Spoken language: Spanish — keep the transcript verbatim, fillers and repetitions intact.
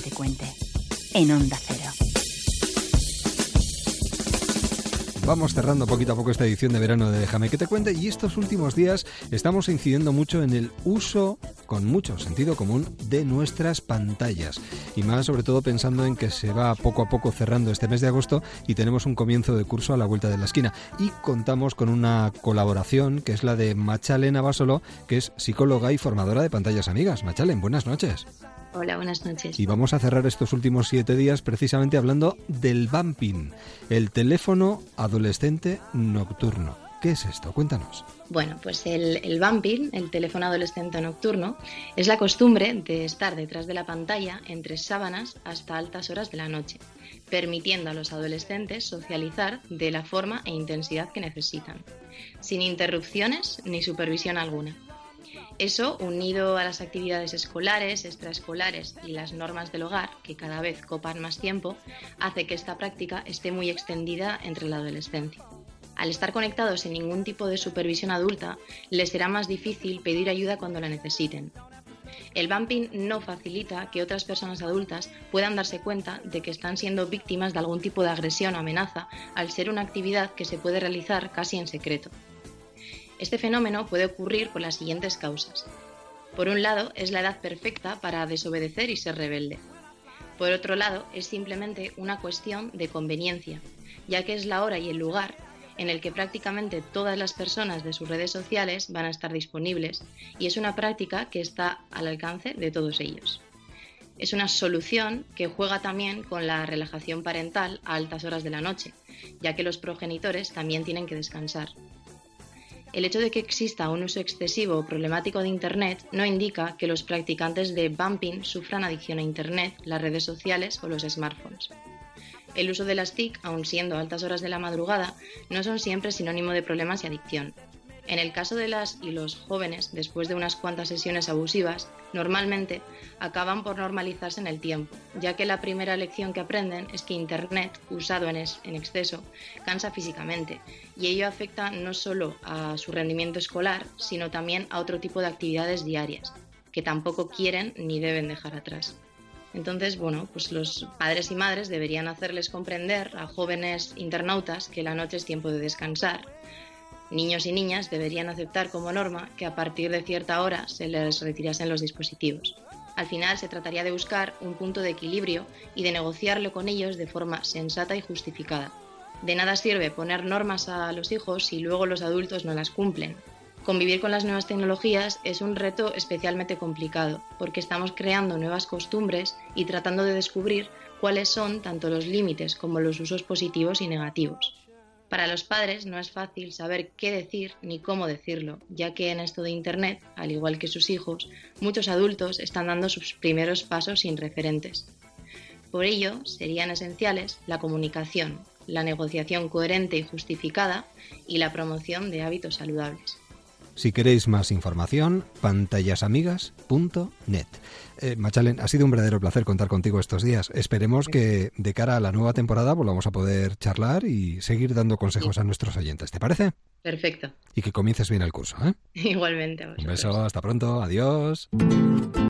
te cuente, en Onda Cero. Vamos cerrando poquito a poco esta edición de verano de Déjame que te cuente, y estos últimos días estamos incidiendo mucho en el uso, con mucho sentido común, de nuestras pantallas. Y más sobre todo pensando en que se va poco a poco cerrando este mes de agosto y tenemos un comienzo de curso a la vuelta de la esquina. Y contamos con una colaboración que es la de Machalen Abasolo, que es psicóloga y formadora de pantallas amigas. Machalen, buenas noches. Hola, buenas noches. Y vamos a cerrar estos últimos siete días precisamente hablando del bumping, el teléfono adolescente nocturno. ¿Qué es esto? Cuéntanos. Bueno, pues el, el bumping, el teléfono adolescente nocturno, es la costumbre de estar detrás de la pantalla entre sábanas hasta altas horas de la noche, permitiendo a los adolescentes socializar de la forma e intensidad que necesitan, sin interrupciones ni supervisión alguna. Eso, unido a las actividades escolares, extraescolares y las normas del hogar, que cada vez copan más tiempo, hace que esta práctica esté muy extendida entre la adolescencia. Al estar conectados sin ningún tipo de supervisión adulta, les será más difícil pedir ayuda cuando la necesiten. El bumping no facilita que otras personas adultas puedan darse cuenta de que están siendo víctimas de algún tipo de agresión o amenaza, al ser una actividad que se puede realizar casi en secreto. Este fenómeno puede ocurrir por las siguientes causas. Por un lado, es la edad perfecta para desobedecer y ser rebelde. Por otro lado, es simplemente una cuestión de conveniencia, ya que es la hora y el lugar en el que prácticamente todas las personas de sus redes sociales van a estar disponibles, y es una práctica que está al alcance de todos ellos. Es una solución que juega también con la relajación parental a altas horas de la noche, ya que los progenitores también tienen que descansar. El hecho de que exista un uso excesivo o problemático de Internet no indica que los practicantes de bumping sufran adicción a Internet, las redes sociales o los smartphones. El uso de las T I C, aun siendo a altas horas de la madrugada, no son siempre sinónimo de problemas y adicción. En el caso de las y los jóvenes, después de unas cuantas sesiones abusivas, normalmente acaban por normalizarse en el tiempo, ya que la primera lección que aprenden es que Internet, usado en, es, en exceso, cansa físicamente, y ello afecta no solo a su rendimiento escolar, sino también a otro tipo de actividades diarias, que tampoco quieren ni deben dejar atrás. Entonces, bueno, pues los padres y madres deberían hacerles comprender a jóvenes internautas que la noche es tiempo de descansar. Niños y niñas deberían aceptar como norma que a partir de cierta hora se les retirasen los dispositivos. Al final se trataría de buscar un punto de equilibrio y de negociarlo con ellos de forma sensata y justificada. De nada sirve poner normas a los hijos si luego los adultos no las cumplen. Convivir con las nuevas tecnologías es un reto especialmente complicado, porque estamos creando nuevas costumbres y tratando de descubrir cuáles son tanto los límites como los usos positivos y negativos. Para los padres no es fácil saber qué decir ni cómo decirlo, ya que en esto de Internet, al igual que sus hijos, muchos adultos están dando sus primeros pasos sin referentes. Por ello, serían esenciales la comunicación, la negociación coherente y justificada y la promoción de hábitos saludables. Si queréis más información, pantallasamigas punto net. Eh, Machalen, ha sido un verdadero placer contar contigo estos días. Esperemos que de cara a la nueva temporada volvamos a poder charlar y seguir dando consejos a nuestros oyentes. ¿Te parece? Perfecto. Y que comiences bien el curso, ¿eh? Igualmente. A vosotros. Un beso, hasta pronto, adiós.